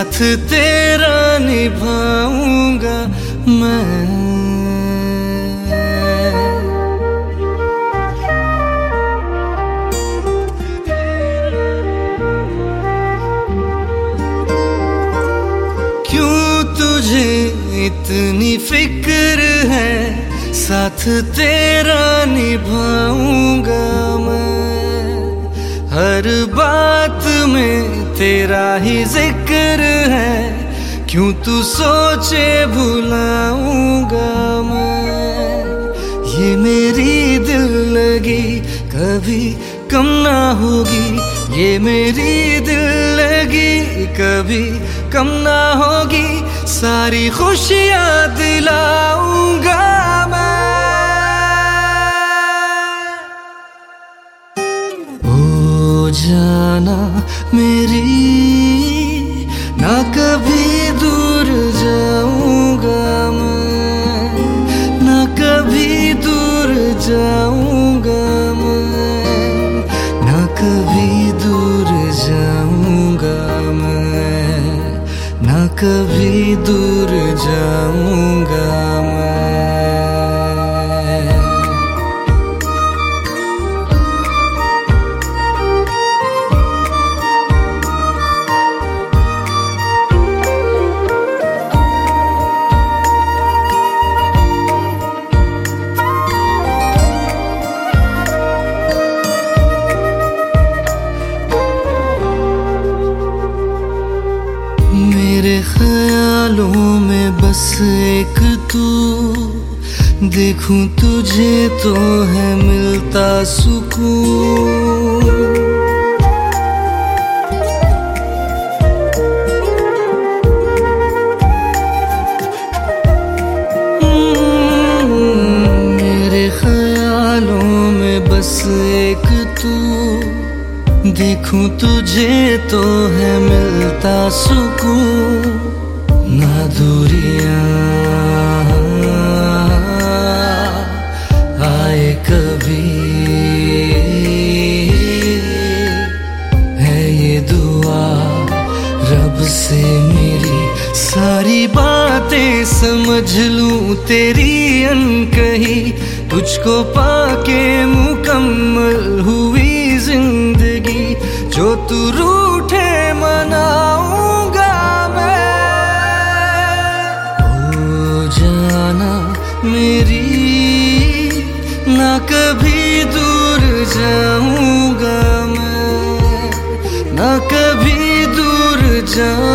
साथ तेरा निभाऊंगा मैं। क्यों तुझे इतनी फिक्र है, साथ तेरा निभाऊंगा मैं। हर बात में तेरा ही जिक्र है, क्यों तू सोचे भुलाऊंगा मैं। ये मेरी दिल लगी कभी कम ना होगी, ये मेरी दिल लगी कभी कम ना होगी। सारी खुशियाँ दिलाऊंगा मैं। ओ जाना मेरी, ना कभी दूर जाऊंगा मैं, ना कभी दूर जाऊंगा मैं, ना कभी दूर जाऊंगा मैं, ना कभी दूर जाऊंगा मैं। मेरे ख्यालों में बस एक तू, देखूं तुझे तो है मिलता सुकून। मेरे ख्यालों में बस एक तू, देखूं तुझे तो है मिलता सुकून। ना दूरियां आए कभी, है ये दुआ रब से मेरी। सारी बातें समझ लूं तेरी अनकही, तुझको पाके मुकम्मल हुई जिंदगी। जो तू रूठे मनाऊंगा मैं। ओ जाना मेरी, ना कभी दूर जाऊंगा मैं, ना कभी दूर जाऊंगा।